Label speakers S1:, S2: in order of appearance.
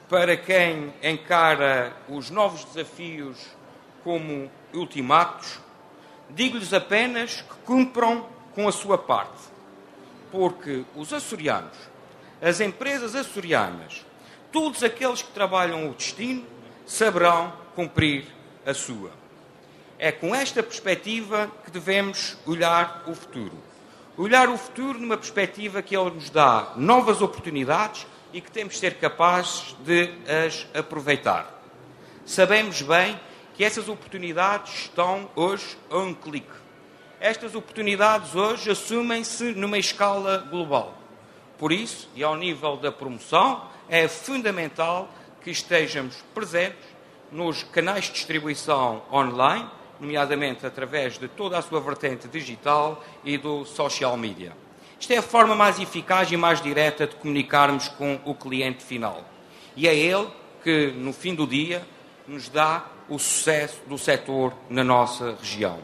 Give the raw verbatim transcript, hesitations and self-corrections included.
S1: para quem encara os novos desafios como ultimatos, digo-lhes apenas que cumpram com a sua parte, porque os açorianos, as empresas açorianas, todos aqueles que trabalham o destino, saberão cumprir a sua. É com esta perspectiva que devemos olhar o futuro. Olhar o futuro numa perspectiva que ele nos dá novas oportunidades e que temos de ser capazes de as aproveitar. Sabemos bem que essas oportunidades estão hoje a um clique. Estas oportunidades hoje assumem-se numa escala global. Por isso, e ao nível da promoção, é fundamental que estejamos presentes nos canais de distribuição online, nomeadamente através de toda a sua vertente digital e do social media. Isto é a forma mais eficaz e mais direta de comunicarmos com o cliente final. E é ele que, no fim do dia, nos dá o sucesso do setor na nossa região.